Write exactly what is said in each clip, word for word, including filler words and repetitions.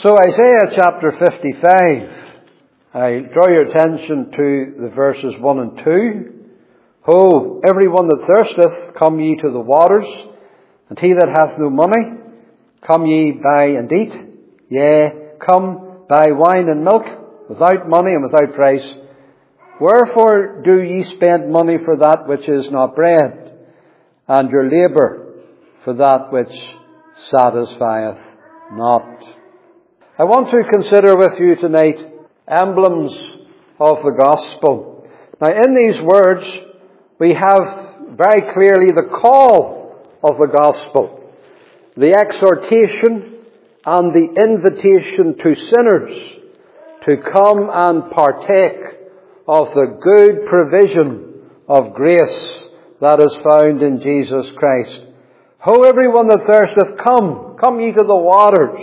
So Isaiah chapter fifty-five, I draw your attention to the verses one and two. Ho, everyone that thirsteth, come ye to the waters, and he that hath no money, come ye buy and eat. Yea, come buy wine and milk, without money and without price. Wherefore do ye spend money for that which is not bread, and your labour for that which satisfieth not? I want to consider with you tonight emblems of the gospel. Now, in these words, we have very clearly the call of the gospel, the exhortation and the invitation to sinners to come and partake of the good provision of grace that is found in Jesus Christ. Ho, everyone that thirsteth, come, come ye to the waters.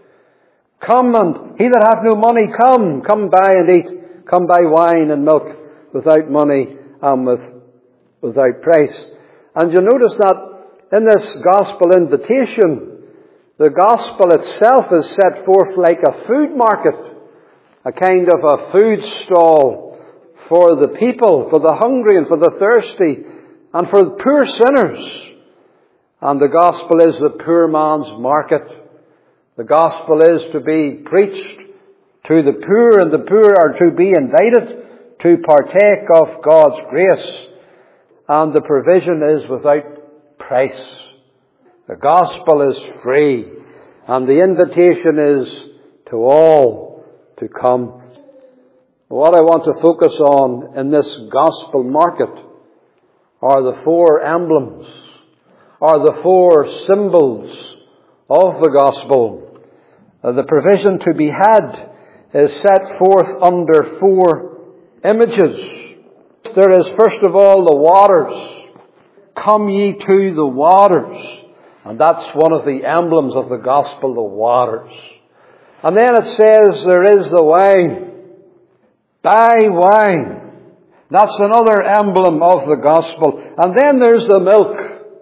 Come, and he that hath no money, come, come buy and eat. Come buy wine and milk without money and with, without price. And you notice that in this gospel invitation, the gospel itself is set forth like a food market, a kind of a food stall for the people, for the hungry and for the thirsty, and for the poor sinners. And the gospel is the poor man's market. The gospel is to be preached to the poor, and the poor are to be invited to partake of God's grace. And the provision is without price. The gospel is free, and the invitation is to all to come. What I want to focus on in this gospel market are the four emblems, are the four symbols of the gospel. Uh, the provision to be had is set forth under four images. There is first of all the waters. Come ye to the waters. And that's one of the emblems of the gospel, the waters. And then it says there is the wine. Buy wine. That's another emblem of the gospel. And then there's the milk.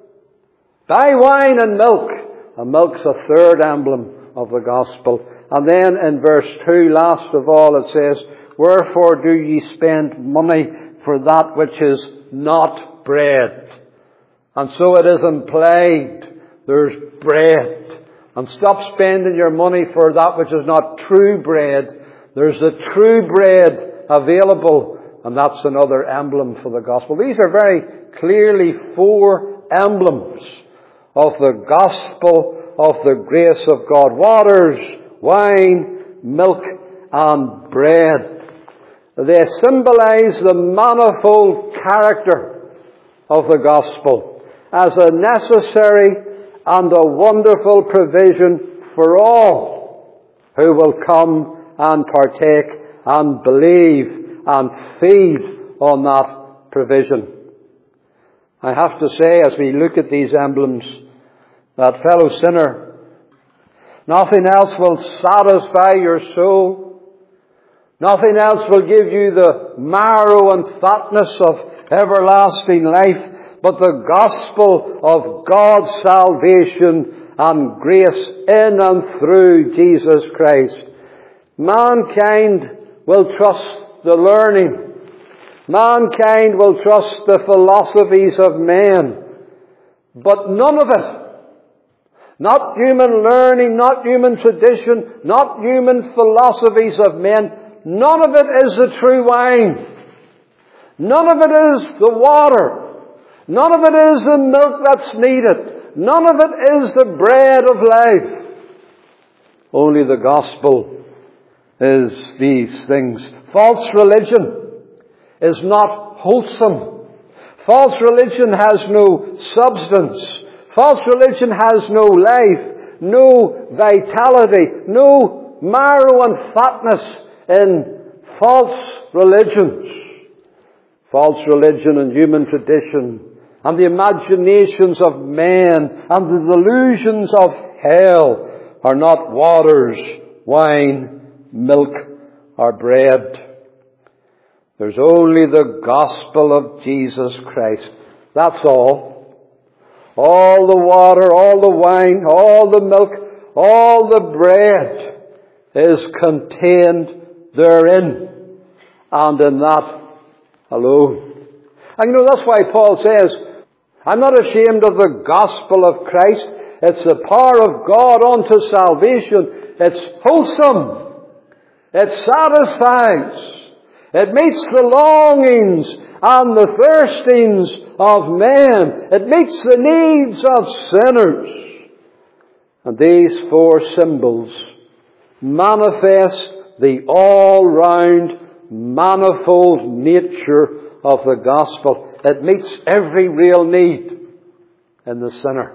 Buy wine and milk. And milk's a third emblem of the gospel. And then in verse two, last of all, it says, wherefore do ye spend money for that which is not bread? And so it is implied there's bread. And stop spending your money for that which is not true bread. There's the true bread available, and that's another emblem for the gospel. These are very clearly four emblems of the gospel of the grace of God. Waters, wine, milk, and bread. They symbolize the manifold character of the gospel as a necessary and a wonderful provision for all who will come and partake and believe and feed on that provision. I have to say, as we look at these emblems, that fellow sinner, nothing else will satisfy your soul. Nothing else will give you the marrow and fatness of everlasting life, but the gospel of God's salvation and grace in and through Jesus Christ. Mankind will trust the learning. Mankind will trust the philosophies of men. But none of it, not human learning, not human tradition, not human philosophies of men, none of it is the true wine. None of it is the water. None of it is the milk that's needed. None of it is the bread of life. Only the gospel is these things. False religion is not wholesome. False religion has no substance. False religion has no life, no vitality, no marrow and fatness in false religions. False religion and human tradition and the imaginations of men and the delusions of hell are not waters, wine, milk, or bread. There's only the gospel of Jesus Christ. That's all. All the water, all the wine, all the milk, all the bread is contained therein, and in that alone. And you know, that's why Paul says, I'm not ashamed of the gospel of Christ. It's the power of God unto salvation. It's wholesome. It satisfies. It meets the longings and the thirstings of men. It meets the needs of sinners. And these four symbols manifest the all-round, manifold nature of the gospel. It meets every real need in the sinner.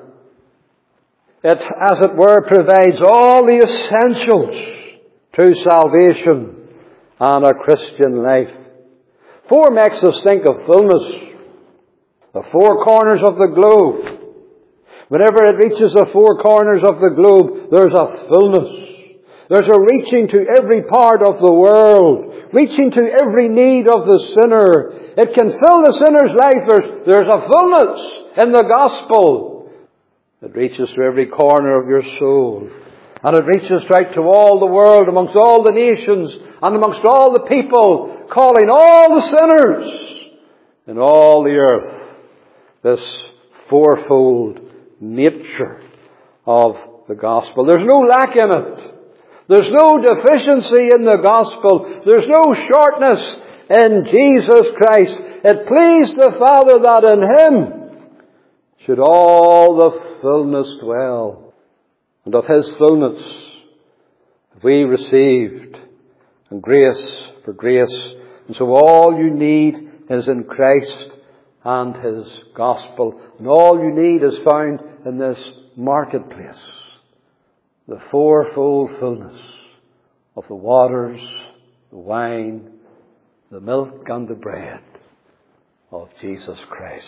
It, as it were, provides all the essentials to salvation and a Christian life. Four makes us think of fullness. The four corners of the globe. Whenever it reaches the four corners of the globe, there's a fullness. There's a reaching to every part of the world, reaching to every need of the sinner. It can fill the sinner's life. There's, there's a fullness in the gospel. It reaches to every corner of your soul. And it reaches right to all the world, amongst all the nations, and amongst all the people, calling all the sinners in all the earth. This fourfold nature of the gospel. There's no lack in it. There's no deficiency in the gospel. There's no shortness in Jesus Christ. It pleased the Father that in Him should all the fullness dwell. And of His fullness we received, and grace for grace. And so all you need is in Christ and His gospel. And all you need is found in this marketplace. The fourfold fullness of the waters, the wine, the milk and the bread of Jesus Christ.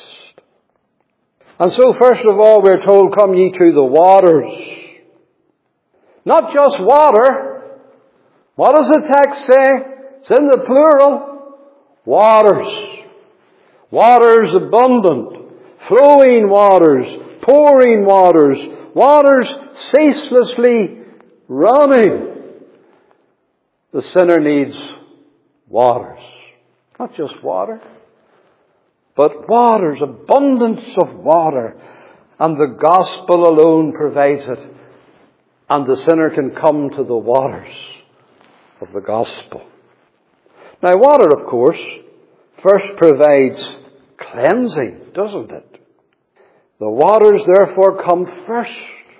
And so first of all we're told, come ye to the waters. Not just water. What does the text say? It's in the plural. Waters. Waters abundant. Flowing waters. Pouring waters. Waters ceaselessly running. The sinner needs waters. Not just water, but waters, abundance of water. And the gospel alone provides it. And the sinner can come to the waters of the gospel. Now water, of course, first provides cleansing, doesn't it? The waters therefore come first.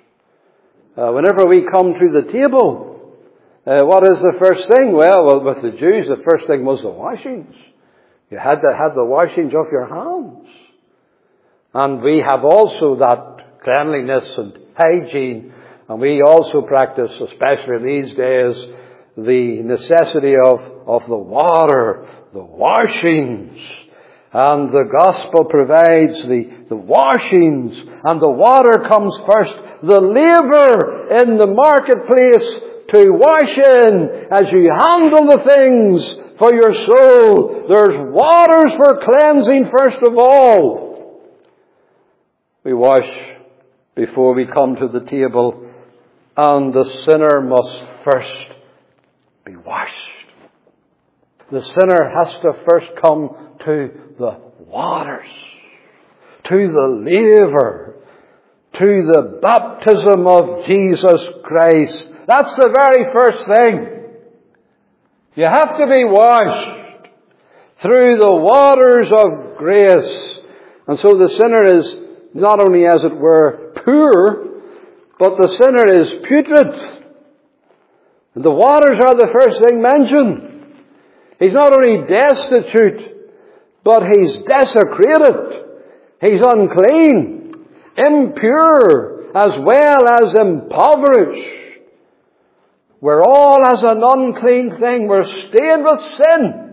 Uh, whenever we come to the table, uh, what is the first thing? Well, well, with the Jews, the first thing was the washings. You had to have the washings of your hands. And we have also that cleanliness and hygiene. And we also practice, especially these days, the necessity of, of the water, the washings. And the gospel provides the, the washings, and the water comes first. The laver in the marketplace to wash in as you handle the things for your soul. There's waters for cleansing first of all. We wash before we come to the table, and the sinner must first be washed. The sinner has to first come to the waters, to the laver, to the baptism of Jesus Christ. That's the very first thing. You have to be washed through the waters of grace. And so the sinner is not only, as it were, poor, but the sinner is putrid. And the waters are the first thing mentioned. He's not only destitute, but he's desecrated. He's unclean, impure, as well as impoverished. We're all as an unclean thing. We're stained with sin.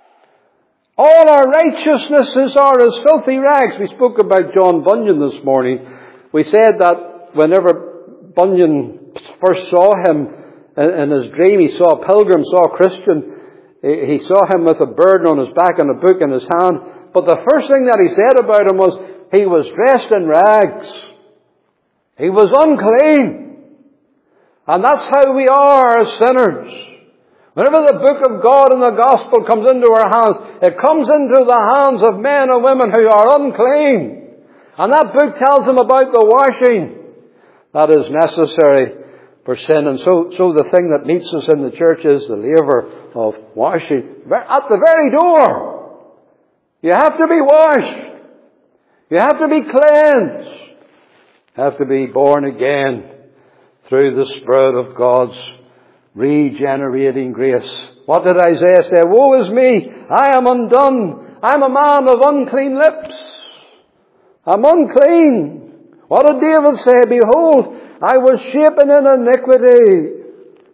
All our righteousnesses are as filthy rags. We spoke about John Bunyan this morning. We said that whenever Bunyan first saw him in his dream, he saw a pilgrim, saw a Christian. He saw him with a burden on his back and a book in his hand. But the first thing that he said about him was, he was dressed in rags. He was unclean. And that's how we are as sinners. Whenever the book of God and the gospel comes into our hands, it comes into the hands of men and women who are unclean. And that book tells them about the washing that is necessary for sin. And so, so the thing that meets us in the church is the laver of washing. At the very door. You have to be washed. You have to be cleansed. You have to be born again through the Spirit of God's regenerating grace. What did Isaiah say? Woe is me! I am undone. I'm a man of unclean lips. I'm unclean. What did David say? Behold, I was shapen in iniquity.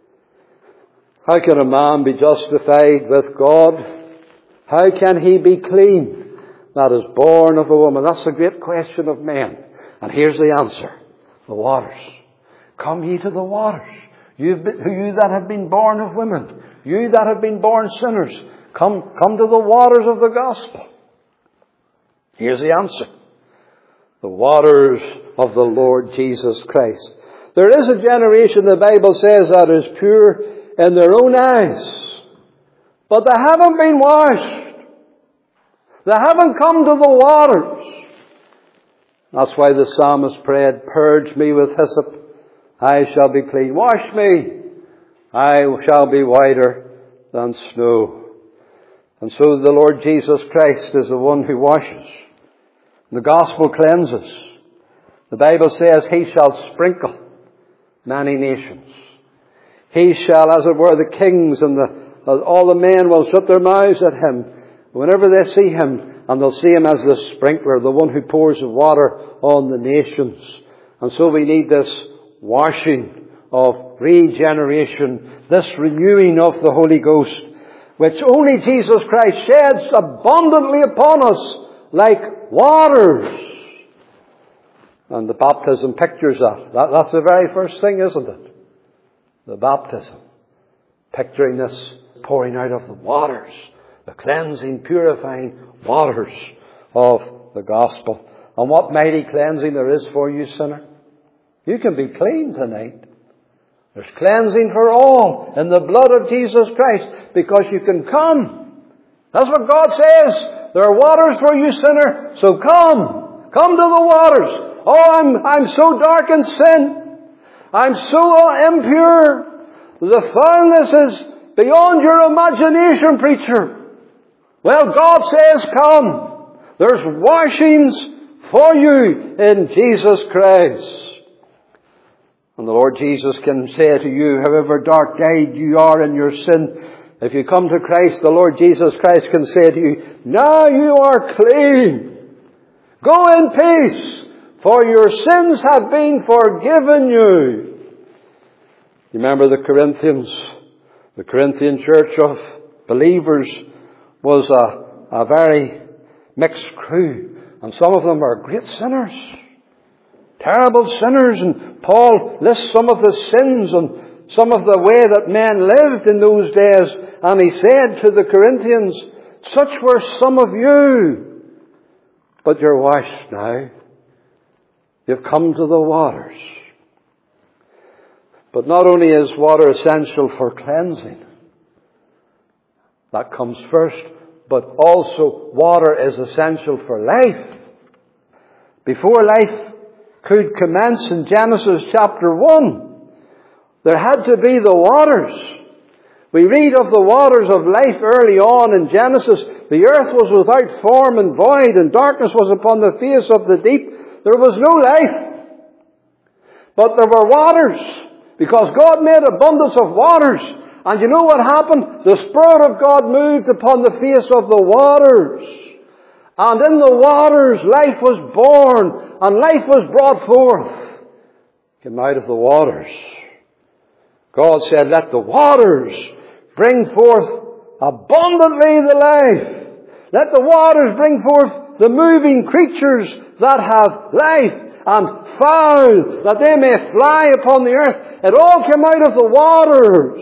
How can a man be justified with God? How can he be clean that is born of a woman? That's the great question of men. And here's the answer. The waters. Come ye to the waters. You've been, you that have been born of women. You that have been born sinners. Come, come to the waters of the gospel. Here's the answer. The waters of the Lord Jesus Christ. There is a generation, the Bible says, that is pure in their own eyes. But they haven't been washed. They haven't come to the waters. That's why the psalmist prayed, purge me with hyssop, I shall be clean. Wash me, I shall be whiter than snow. And so the Lord Jesus Christ is the one who washes. The gospel cleanses. The Bible says he shall sprinkle many nations. He shall, as it were, the kings and the, all the men will shut their mouths at him whenever they see him, and they'll see him as the sprinkler, the one who pours the water on the nations. And so we need this washing of regeneration, this renewing of the Holy Ghost, which only Jesus Christ sheds abundantly upon us like waters. And the baptism pictures that. that. That's the very first thing, isn't it? The baptism. Picturing this pouring out of the waters. The cleansing, purifying waters of the gospel. And what mighty cleansing there is for you, sinner. You can be clean tonight. There's cleansing for all in the blood of Jesus Christ, because you can come. That's what God says. There are waters for you, sinner, so come. Come to the waters. Oh, I'm, I'm so dark in sin. I'm so impure. The foulness is beyond your imagination, preacher. Well, God says, come. There's washings for you in Jesus Christ. And the Lord Jesus can say to you, however dark-eyed you are in your sin, if you come to Christ, the Lord Jesus Christ can say to you, now you are clean. Go in peace, for your sins have been forgiven you. You remember the Corinthians? The Corinthian church of believers was a, a very mixed crew. And some of them are great sinners. Terrible sinners. And Paul lists some of the sins and some of the way that men lived in those days. And he said to the Corinthians, such were some of you, but you're washed now. You've come to the waters. But not only is water essential for cleansing, that comes first, but also water is essential for life. Before life could commence in Genesis chapter one, there had to be the waters. We read of the waters of life early on in Genesis. The earth was without form and void, and darkness was upon the face of the deep. There was no life. But there were waters, because God made abundance of waters. And you know what happened? The Spirit of God moved upon the face of the waters. And in the waters life was born, and life was brought forth. Came out of the waters. God said, let the waters bring forth abundantly the life. Let the waters bring forth the moving creatures that have life, and fowl, that they may fly upon the earth. It all came out of the waters.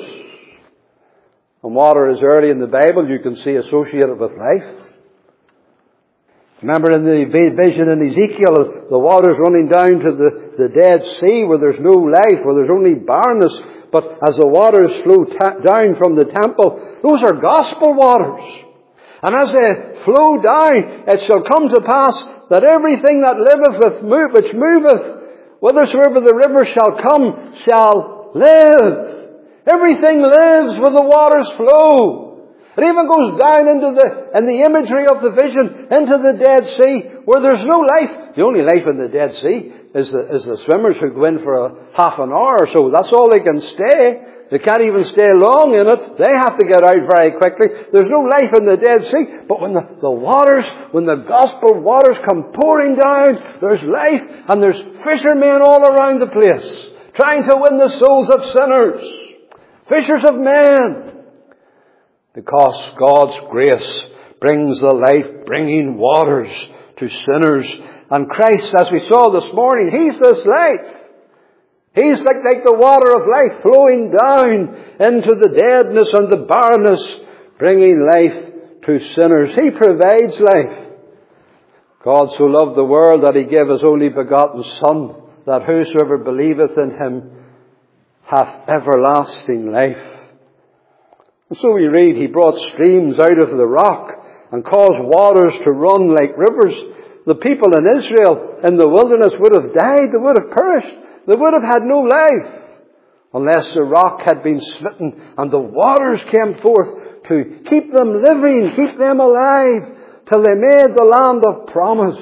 And water is early in the Bible, you can see, associated with life. Remember in the vision in Ezekiel, the waters running down to the, the Dead Sea where there's no life, where there's only barrenness. But as the waters flow ta- down from the temple, those are gospel waters. And as they flow down, it shall come to pass that everything that liveth with move, which moveth, whithersoever the river shall come, shall live. Everything lives where the waters flow. It even goes down into the, in the imagery of the vision, into the Dead Sea, where there's no life. The only life in the Dead Sea is the, is the swimmers who go in for a half an hour or so. That's all they can stay. They can't even stay long in it. They have to get out very quickly. There's no life in the Dead Sea. But when the, the waters, when the gospel waters come pouring down, there's life, and there's fishermen all around the place, trying to win the souls of sinners. Fishers of men. Because God's grace brings the life-bringing waters to sinners. And Christ, as we saw this morning, He's this life. He's like, like the water of life flowing down into the deadness and the barrenness, bringing life to sinners. He provides life. God so loved the world that He gave His only begotten Son, that whosoever believeth in Him hath everlasting life. And so we read, He brought streams out of the rock and caused waters to run like rivers. The people in Israel in the wilderness would have died. They would have perished. They would have had no life unless the rock had been smitten and the waters came forth to keep them living, keep them alive, till they made the land of promise.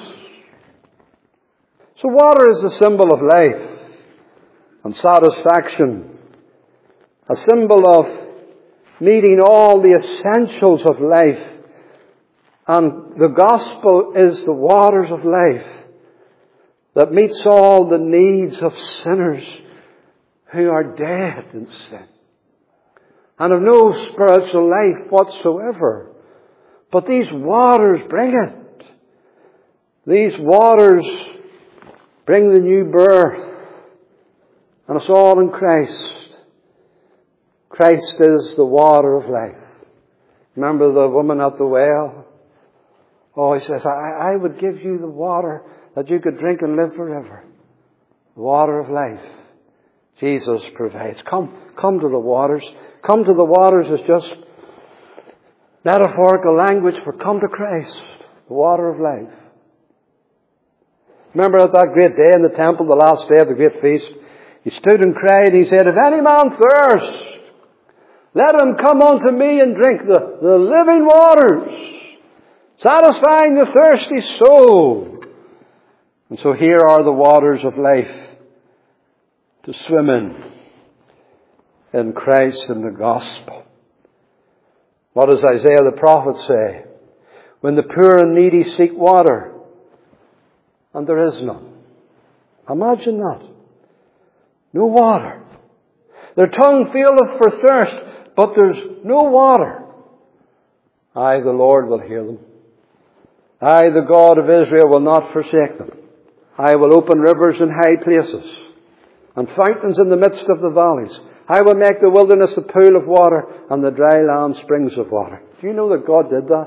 So water is a symbol of life and satisfaction, a symbol of meeting all the essentials of life. And the gospel is the waters of life that meets all the needs of sinners who are dead in sin and have no spiritual life whatsoever. But these waters bring it. These waters bring the new birth. And it's all in Christ. Christ is the water of life. Remember the woman at the well? Oh, He says, I, I would give you the water that you could drink and live forever. The water of life. Jesus provides. Come, come to the waters. Come to the waters is just metaphorical language for come to Christ, the water of life. Remember at that great day in the temple, the last day of the great feast, He stood and cried, He said, if any man thirst, let him come unto me and drink the, the living waters, satisfying the thirsty soul. And so here are the waters of life to swim in, in Christ and the gospel. What does Isaiah the prophet say? When the poor and needy seek water, and there is none. Imagine that. No water. Their tongue feeleth for thirst, but there's no water. I, the Lord, will hear them. I, the God of Israel, will not forsake them. I will open rivers in high places and fountains in the midst of the valleys. I will make the wilderness a pool of water and the dry land springs of water. Do you know that God did that?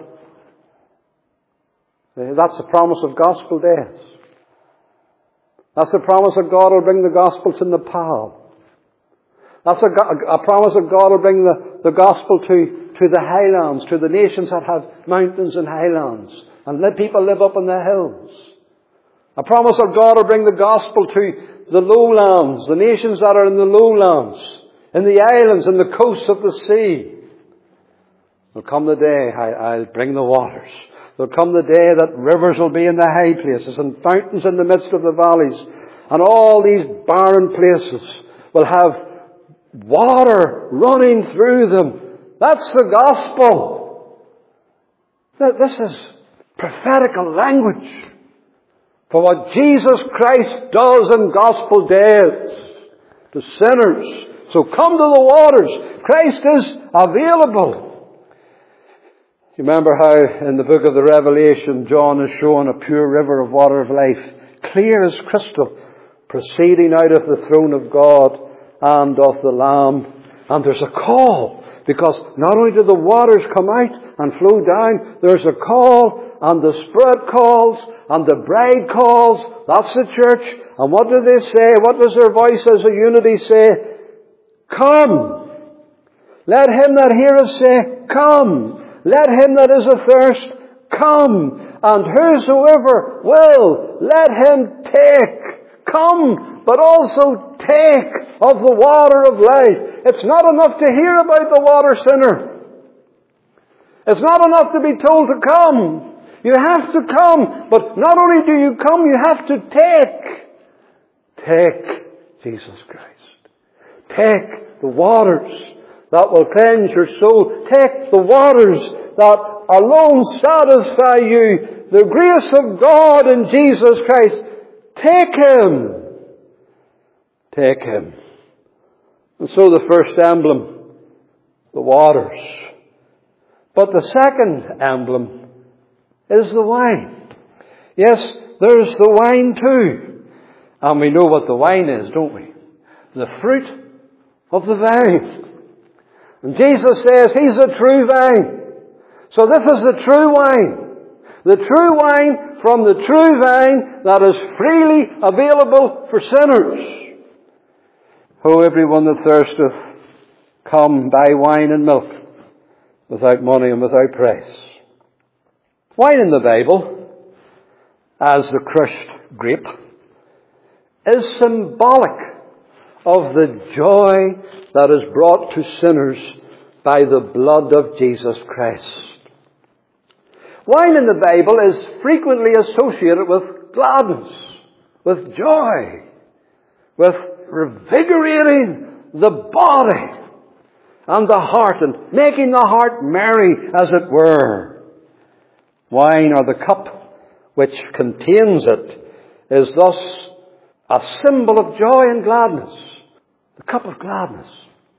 That's the promise of gospel days. That's the promise that God will bring the gospel to Nepal. That's a, a promise that God will bring the, the gospel to, to the highlands, to the nations that have mountains and highlands, and let people live up in the hills. A promise that God will bring the gospel to the lowlands, the nations that are in the lowlands, in the islands, in the coasts of the sea. There'll come the day I, I'll bring the waters. There'll come the day that rivers will be in the high places and fountains in the midst of the valleys, and all these barren places will have water running through them. That's the gospel. This is prophetical language for what Jesus Christ does in gospel days to sinners. So come to the waters. Christ is available. You remember how in the book of the Revelation, John is shown a pure river of water of life, clear as crystal, proceeding out of the throne of God and of the Lamb. And there's a call, because not only do the waters come out and flow down, there's a call, and the Spirit calls, and the bride calls. That's the church. And what do they say? What does their voice as a unity say? Come. Let him that heareth say, come. Let him that is athirst, come. And whosoever will, let him take. Come, but also take of the water of life. It's not enough to hear about the water, sinner. It's not enough to be told to come. You have to come, but not only do you come, you have to take. Take Jesus Christ. Take the waters that will cleanse your soul. Take the waters that alone satisfy you. The grace of God in Jesus Christ. Take Him. Take Him. And so the first emblem, the waters. But the second emblem is the wine. Yes, there's the wine too. And we know what the wine is, don't we? The fruit of the vine. And Jesus says He's a true vine. So this is the true wine. The true wine from the true vine that is freely available for sinners. Oh, everyone that thirsteth, come buy wine and milk without money and without price. Wine in the Bible, as the crushed grape, is symbolic of the joy that is brought to sinners by the blood of Jesus Christ. Wine in the Bible is frequently associated with gladness, with joy, with revigorating the body and the heart and making the heart merry, as it were. Wine, or the cup which contains it, is thus a symbol of joy and gladness. The cup of gladness.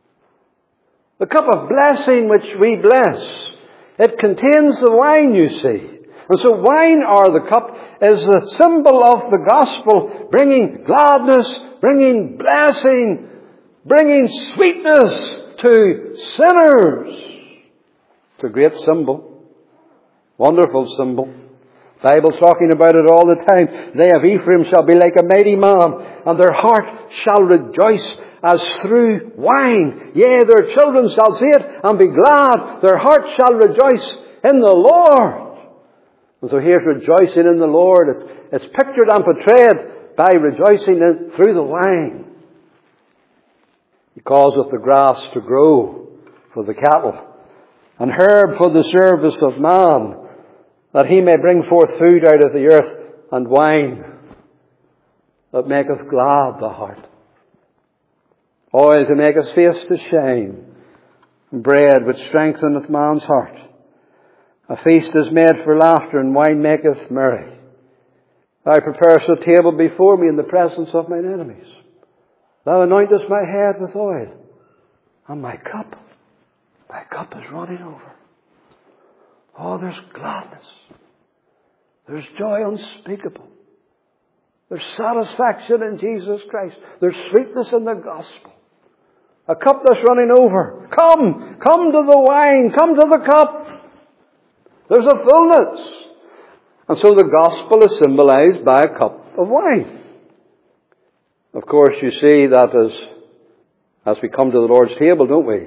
The cup of blessing which we bless. It contains the wine, you see. And so wine, or the cup, is the symbol of the gospel, bringing gladness, bringing blessing, bringing sweetness to sinners. It's a great symbol. Wonderful symbol. The Bible's talking about it all the time. They of Ephraim shall be like a mighty man, and their heart shall rejoice as through wine. Yea, their children shall see it and be glad. Their heart shall rejoice in the Lord. And so here's rejoicing in the Lord. It's, it's pictured and portrayed by rejoicing in, through the wine. He causeth the grass to grow for the cattle, and herb for the service of man, that he may bring forth food out of the earth, and wine that maketh glad the heart. Oil to make his face to shine, and bread which strengtheneth man's heart. A feast is made for laughter, and wine maketh merry. Thou preparest a table before me in the presence of mine enemies. Thou anointest my head with oil, and my cup, my cup is running over. Oh, there's gladness. There's joy unspeakable. There's satisfaction in Jesus Christ. There's sweetness in the gospel. A cup that's running over. Come, come to the wine, come to the cup. There's a fullness. And so the gospel is symbolized by a cup of wine. Of course, you see that as, as we come to the Lord's table, don't we?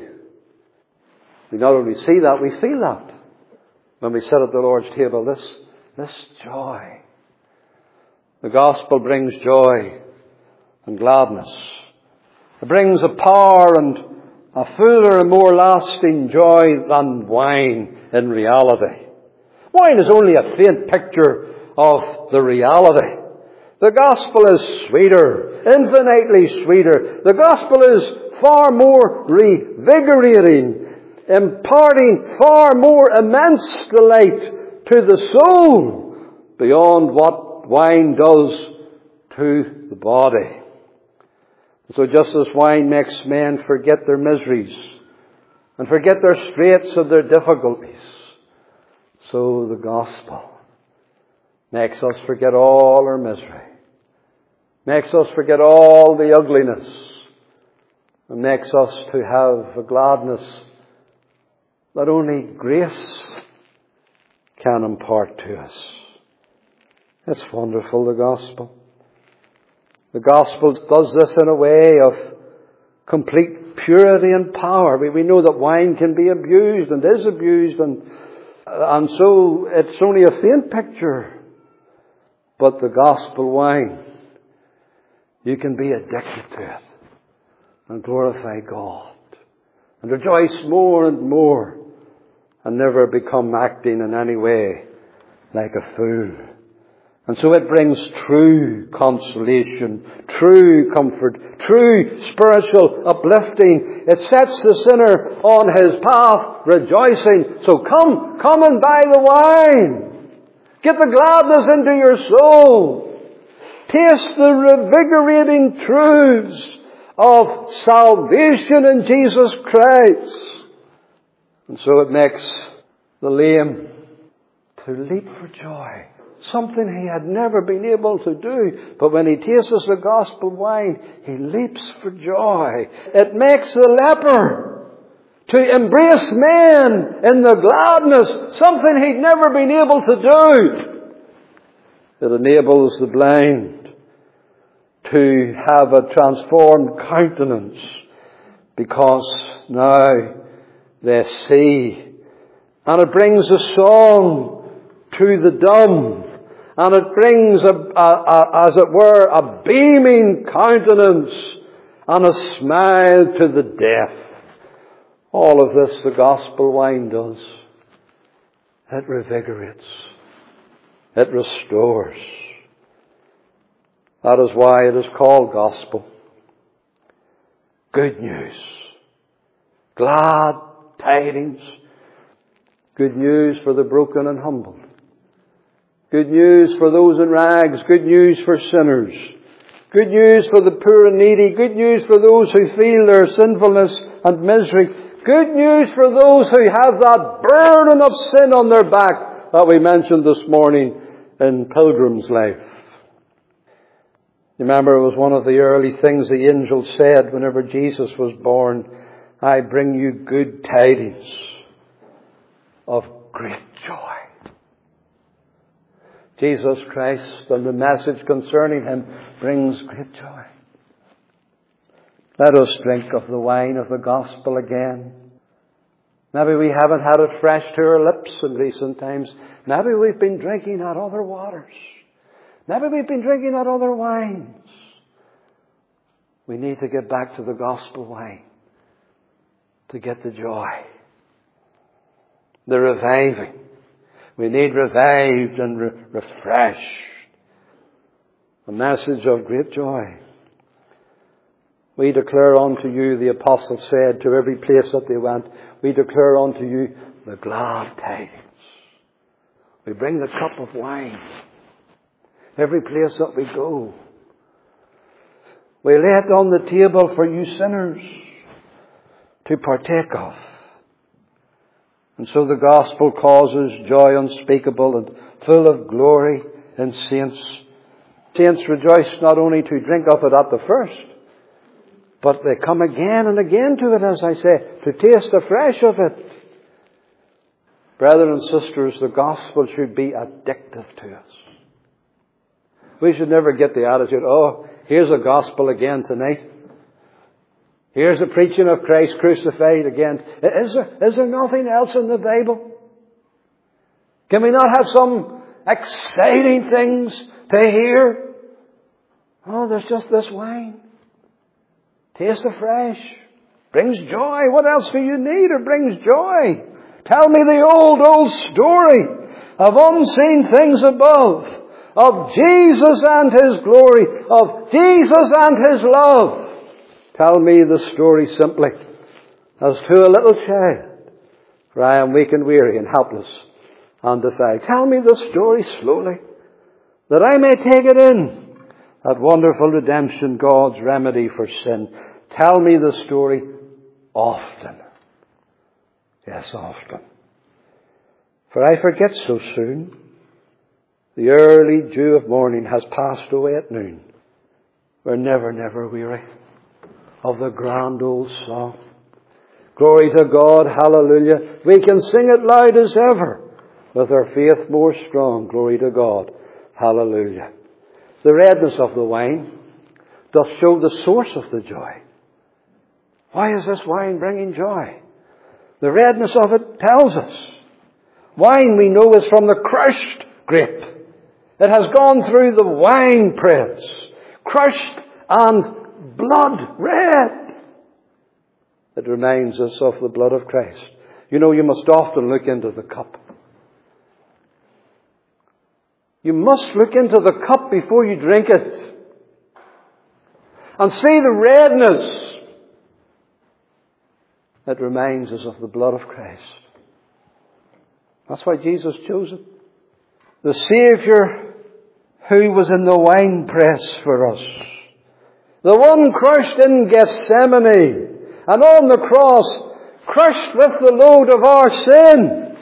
We not only see that, we feel that. When we sit at the Lord's table, this, this joy. The gospel brings joy and gladness. It brings a power and a fuller and more lasting joy than wine in reality. Wine is only a faint picture of the reality. The gospel is sweeter, infinitely sweeter. The gospel is far more revigorating, imparting far more immense delight to the soul beyond what wine does to the body. So just as wine makes men forget their miseries and forget their straits and their difficulties, so the gospel makes us forget all our misery, makes us forget all the ugliness, It makes us to have a gladness that only grace can impart to us. It's wonderful, the gospel. The gospel does this in a way of complete purity and power. We, we know that wine can be abused and is abused, and, and so it's only a faint picture. But the gospel wine, you can be addicted to it and glorify God and rejoice more and more and never become acting in any way like a fool. And so it brings true consolation, true comfort, true spiritual uplifting. It sets the sinner on his path rejoicing. So come, come and buy the wine. Get the gladness into your soul. Taste the revigorating truths of salvation in Jesus Christ. And so it makes the lame to leap for joy. Something he had never been able to do. But when he tastes the gospel wine, he leaps for joy. It makes the leper to embrace men in the gladness. Something he'd never been able to do. It enables the blind to have a transformed countenance, because now they see. And it brings a song to the dumb. And it brings, a, a, a, as it were, a beaming countenance and a smile to the deaf. All of this the gospel wine does. It revigorates. It restores. That is why it is called gospel. Good news. Glad tidings. Good news for the broken and humbled. Good news for those in rags. Good news for sinners. Good news for the poor and needy. Good news for those who feel their sinfulness and misery. Good news for those who have that burden of sin on their back that we mentioned this morning in Pilgrim's Life. You remember, it was one of the early things the angel said whenever Jesus was born. I bring you good tidings of great joy. Jesus Christ and the message concerning Him brings great joy. Let us drink of the wine of the gospel again. Maybe we haven't had it fresh to our lips in recent times. Maybe we've been drinking at other waters. Maybe we've been drinking at other wines. We need to get back to the gospel wine to get the joy, the reviving. We need revived and re- refreshed. A message of great joy. We declare unto you, the apostle said to every place that they went, we declare unto you the glad tidings. We bring the cup of wine every place that we go. We lay it on the table for you sinners to partake of. And so the gospel causes joy unspeakable and full of glory in saints. Saints rejoice not only to drink of it at the first, but they come again and again to it, as I say, to taste afresh of it. Brethren and sisters, the gospel should be addictive to us. We should never get the attitude, oh, here's a gospel again tonight. Here's the preaching of Christ crucified again. Is there, is there nothing else in the Bible? Can we not have some exciting things to hear? Oh, there's just this wine. Taste afresh. Brings joy. What else do you need? It brings joy. Tell me the old, old story of unseen things above, of Jesus and His glory, of Jesus and His love. Tell me the story simply, as to a little child, for I am weak and weary and helpless and defied. Tell me the story slowly, that I may take it in, that wonderful redemption, God's remedy for sin. Tell me the story often. Yes, often. For I forget so soon. The early dew of morning has passed away at noon. We're never, never weary. of the grand old song. Glory to God, hallelujah. We can sing it loud as ever, with our faith more strong. Glory to God, hallelujah. The redness of the wine doth show the source of the joy. Why is this wine bringing joy? The redness of it tells us. Wine, we know, is from the crushed grape. It has gone through the wine press, crushed and blood red. It reminds us of the blood of Christ. You know, you must often look into the cup. You must look into the cup before you drink it and see the redness. It reminds us of the blood of Christ. That's why Jesus chose it. The Saviour who was in the winepress for us. The one crushed in Gethsemane and on the cross, crushed with the load of our sin.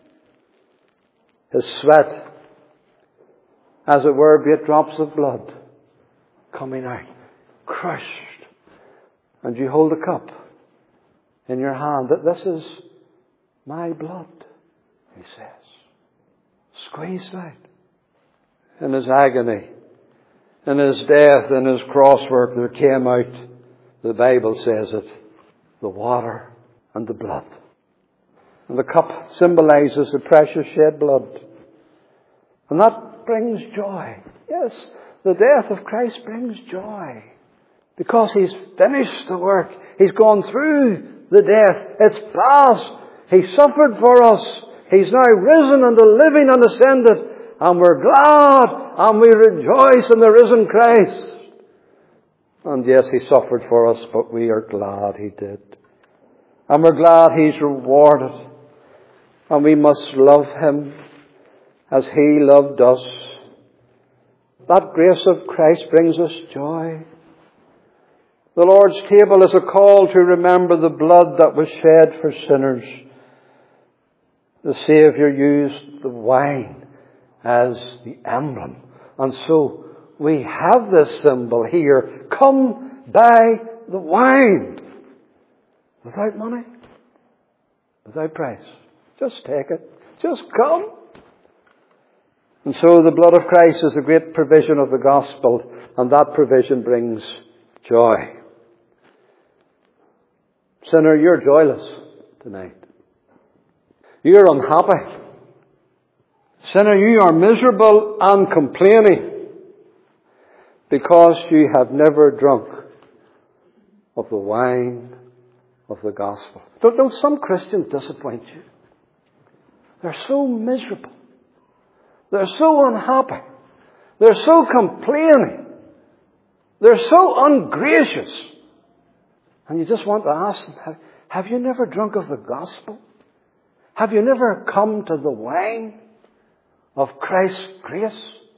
His sweat, as it were, great drops of blood coming out, crushed. And you hold a cup in your hand that this is my blood, he says. Squeezed out. In his agony, in his death, in his cross work, there came out, the Bible says it, the water and the blood. And the cup symbolizes the precious shed blood. And that brings joy. Yes, the death of Christ brings joy. Because he's finished the work. He's gone through the death. It's past. He suffered for us. He's now risen and living and ascended. And we're glad and we rejoice in the risen Christ. And yes, he suffered for us, but we are glad he did. And we're glad he's rewarded. And we must love him as he loved us. That grace of Christ brings us joy. The Lord's table is a call to remember the blood that was shed for sinners. The Saviour used the wine as the emblem. And so we have this symbol here. Come buy the wine. Without money. Without price. Just take it. Just come. And so the blood of Christ is a great provision of the gospel. And that provision brings joy. Sinner, you're joyless tonight. You're unhappy. Sinner, you are miserable and complaining because you have never drunk of the wine of the gospel. Don't, don't some Christians disappoint you? They're so miserable. They're so unhappy. They're so complaining. They're so ungracious. And you just want to ask them, have, have you never drunk of the gospel? Have you never come to the wine of Christ's grace?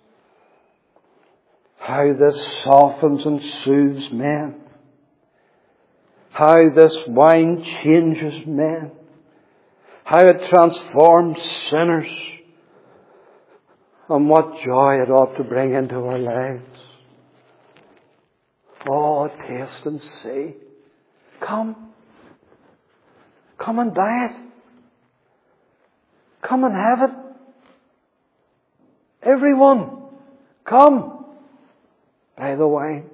How this softens and soothes men. How this wine changes men. How it transforms sinners. And what joy it ought to bring into our lives. Oh, taste and see. Come. Come and buy it. Come and have it. Everyone, come. Buy the wine.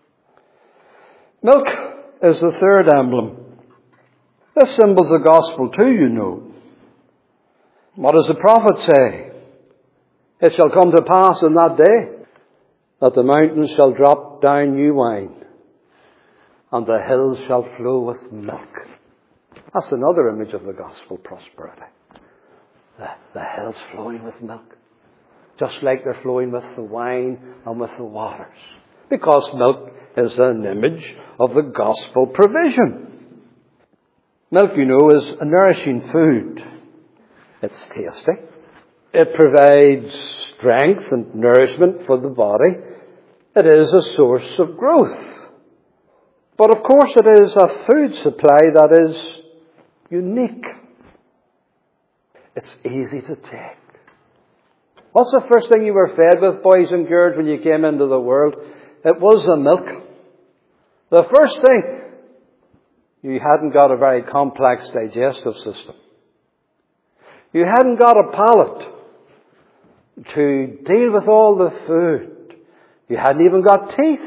Milk is the third emblem. This symbol's the gospel too, you know. What does the prophet say? It shall come to pass in that day that the mountains shall drop down new wine and the hills shall flow with milk. That's another image of the gospel prosperity. The, the hills flowing with milk. Just like they're flowing with the wine and with the waters. Because milk is an image of the gospel provision. Milk, you know, is a nourishing food. It's tasty. It provides strength and nourishment for the body. It is a source of growth. But of course it is a food supply that is unique. It's easy to take. What's the first thing you were fed with, boys and girls, when you came into the world? It was the milk. The first thing, you hadn't got a very complex digestive system. You hadn't got a palate to deal with all the food. You hadn't even got teeth.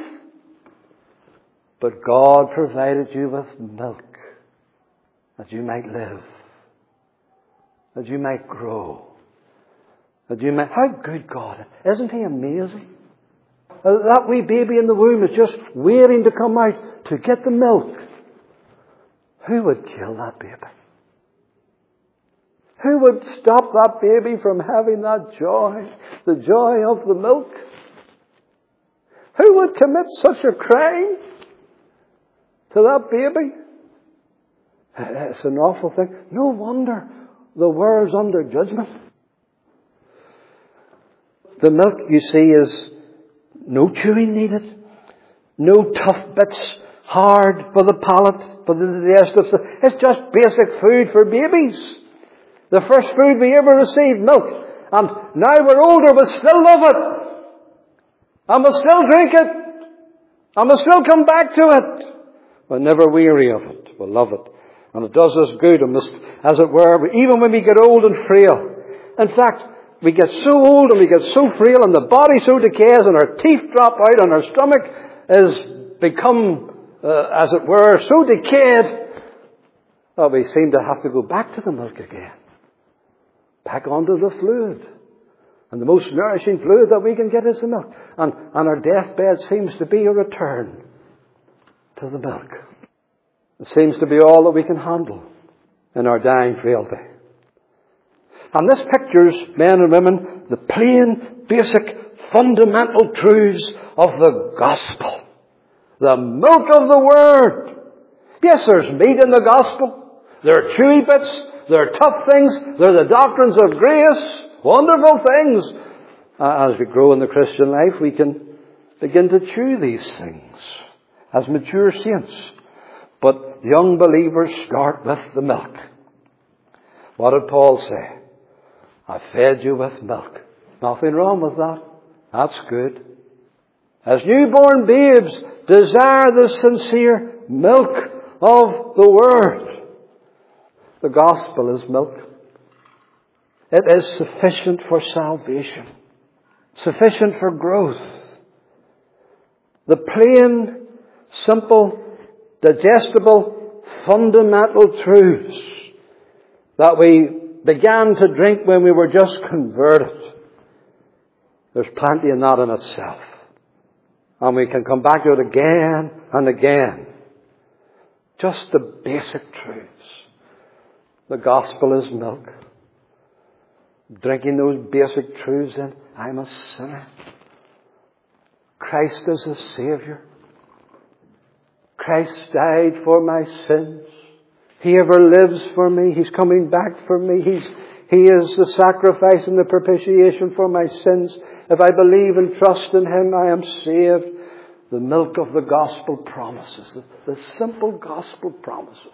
But God provided you with milk that you might live, that you might grow, that you might... How good God is. Isn't He amazing? That wee baby in the womb is just waiting to come out to get the milk. Who would kill that baby? Who would stop that baby from having that joy, the joy of the milk? Who would commit such a crime to that baby? It's an awful thing. No wonder the world's under judgment. The milk, you see, is no chewing needed. No tough bits, hard for the palate, for the digestive system. It's just basic food for babies. The first food we ever received, milk. And now we're older, we still love it. And we'll still drink it. And we'll still come back to it. We're never weary of it. We'll love it. And it does us good, as it were, even when we get old and frail. In fact, we get so old and we get so frail and the body so decays and our teeth drop out and our stomach has become, uh, as it were, so decayed that we seem to have to go back to the milk again. Back onto the fluid. And the most nourishing fluid that we can get is the milk. And, and our deathbed seems to be a return to the milk. It seems to be all that we can handle in our dying frailty. And this pictures, men and women, the plain, basic, fundamental truths of the gospel. The milk of the Word. Yes, there's meat in the gospel. There are chewy bits. There are tough things. There are the doctrines of grace. Wonderful things. Uh, as we grow in the Christian life, we can begin to chew these things as mature saints. But young believers start with the milk. What did Paul say? I fed you with milk. Nothing wrong with that. That's good. As newborn babes, desire the sincere milk of the Word. The gospel is milk. It is sufficient for salvation. Sufficient for growth. The plain, simple, digestible, fundamental truths that we began to drink when we were just converted. There's plenty in that in itself. And we can come back to it again and again. Just the basic truths. The gospel is milk. Drinking those basic truths in, I'm a sinner. Christ is a Saviour. Christ died for my sins. He ever lives for me. He's coming back for me. He's, he is the sacrifice and the propitiation for my sins. If I believe and trust in Him, I am saved. The milk of the gospel promises. The, the simple gospel promises.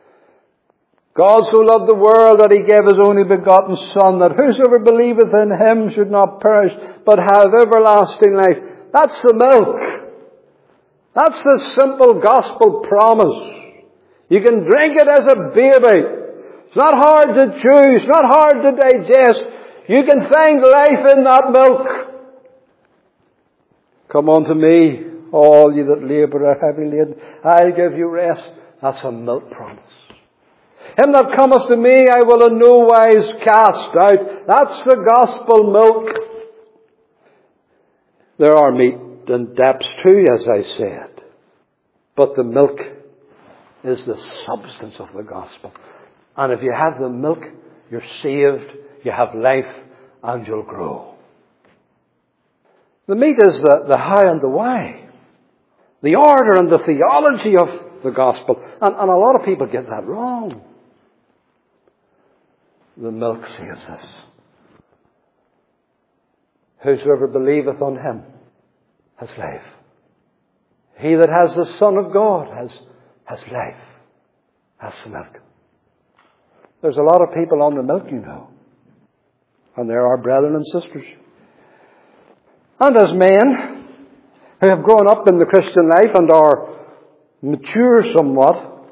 God so loved the world that He gave His only begotten Son, that whosoever believeth in Him should not perish, but have everlasting life. That's the milk. That's the simple gospel promise. You can drink it as a baby. It's not hard to chew. It's not hard to digest. You can find life in that milk. Come unto me, all ye that labour are heavy laden. I'll give you rest. That's a milk promise. Him that cometh to me, I will in no wise cast out. That's the gospel milk. There are meat and depths too, as I said. But the milk is the substance of the gospel. And if you have the milk, you're saved, you have life, and you'll grow. The meat is the, the how and the why. The order and the theology of the gospel. And, and a lot of people get that wrong. The milk saves us. Whosoever believeth on Him has life. He that has the Son of God has, has life. That's the milk. There's a lot of people on the milk, you know. And there are brethren and sisters. And as men who have grown up in the Christian life and are mature somewhat,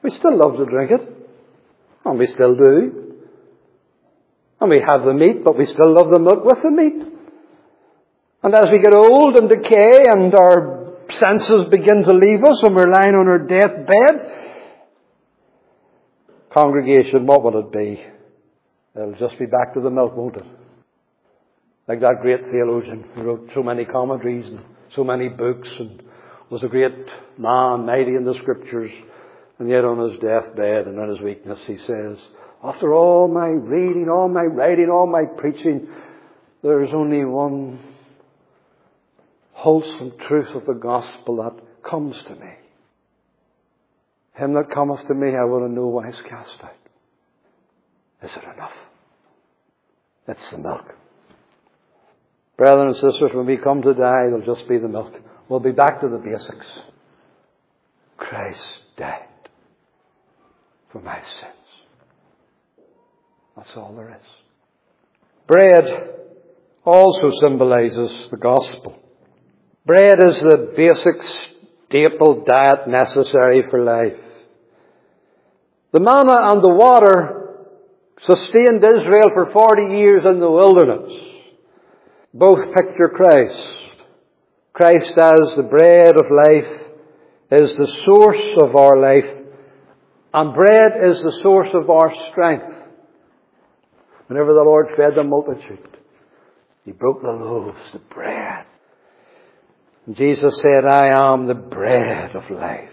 We still love to drink it. And we still do. And we have the meat, but we still love the milk with the meat. And as we get old and decay and our senses begin to leave us and we're lying on our deathbed, congregation, what will it be? It'll just be back to the milk, won't it? Like that great theologian who wrote so many commentaries and so many books and was a great man, mighty in the Scriptures, and yet on his deathbed and in his weakness he says, after all my reading, all my writing, all my preaching, there is only one wholesome truth of the gospel that comes to me. Him that cometh to me I will in no wise cast out. Is it enough? It's the milk. Brethren and sisters, when we come to die, it'll just be the milk. We'll be back to the basics. Christ died for my sins. That's all there is. Bread also symbolizes the gospel. Bread is the basic staple diet necessary for life. The manna and the water sustained Israel for forty years in the wilderness. Both picture Christ. Christ as the bread of life is the source of our life, and bread is the source of our strength. Whenever the Lord fed the multitude, He broke the loaves, the bread. And Jesus said, I am the bread of life.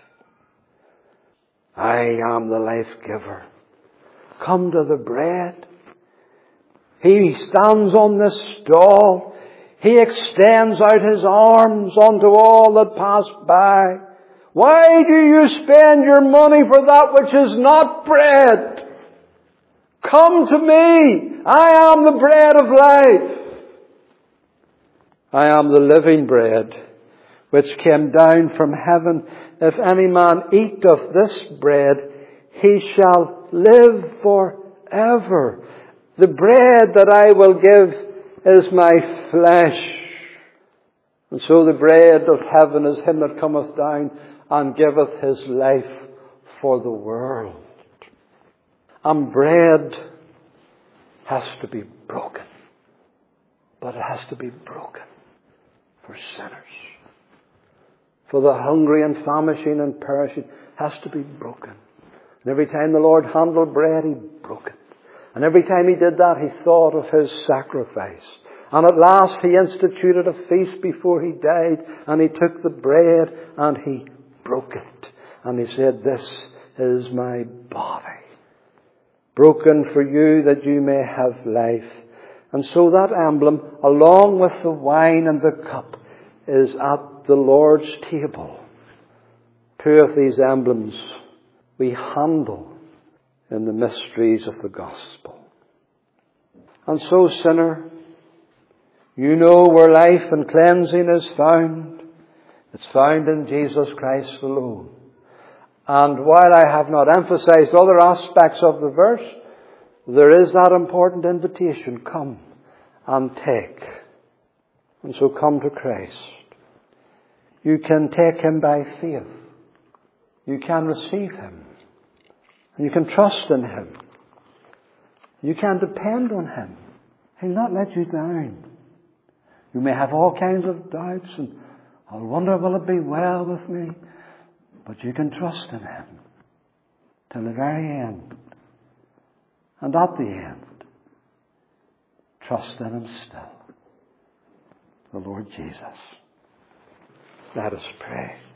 I am the life giver. Come to the bread. He stands on this stall. He extends out His arms unto all that pass by. Why do you spend your money for that which is not bread? Come to me. I am the bread of life. I am the living bread which came down from heaven. If any man eat of this bread, he shall live forever. The bread that I will give is my flesh. And so the bread of heaven is Him that cometh down and giveth His life for the world. And bread has to be broken. But it has to be broken for sinners. For the hungry and famishing and perishing has to be broken. And every time the Lord handled bread, He broke it. And every time He did that, He thought of His sacrifice. And at last He instituted a feast before He died, and He took the bread and He broke it. And He said, this is my body, broken for you that you may have life. And so that emblem, along with the wine and the cup, is at the Lord's table. Two of these emblems we handle in the mysteries of the gospel. And so, sinner, you know where life and cleansing is found. It's found in Jesus Christ alone. And while I have not emphasized other aspects of the verse, there is that important invitation, come and take. And so come to Christ. You can take Him by faith. You can receive Him. You can trust in Him. You can depend on Him. He'll not let you down. You may have all kinds of doubts and I'll wonder, will it be well with me? But you can trust in Him till the very end. And at the end, trust in Him still. The Lord Jesus. Let us pray.